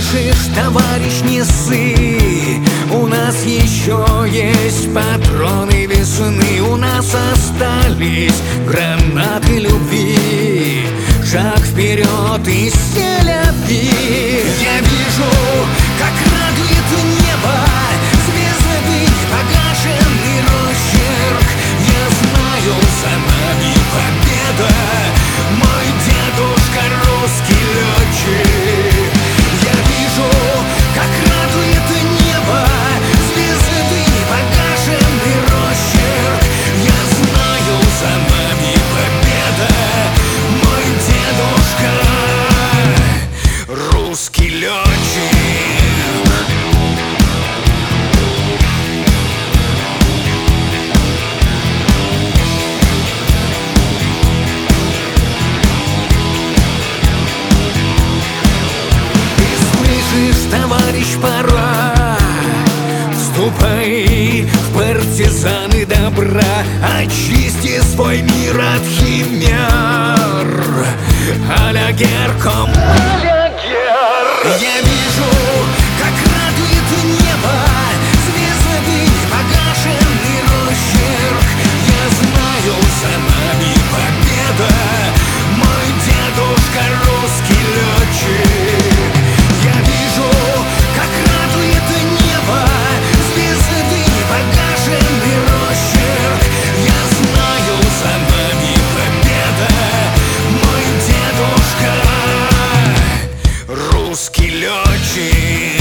слышишь, товарищ, не ссы. У нас еще есть патроны весны. У нас остались гранаты любви. Шаг вперед и селяви. Я вижу, как радует небо звезды, погашенный росчерк. Я знаю, за нами победа. Мой дедушка русский летчик. Я вижу, как радует небо звезды, погашенный росчерк. Я знаю, за нами победа. Мой дедушка русский летчик. Товарищ, пора, вступай в партизаны добра. Очисти свой мир от химер. А-ля Герком. Я вижу, как радует небо звезды, погашенный росчерк. Я знаю, за нами победа. Мой дедушка русский летчик. Я вижу, как радует небо звезды, погашенный росчерк. Я знаю, за нами победа. Мой дедушка русский летчик.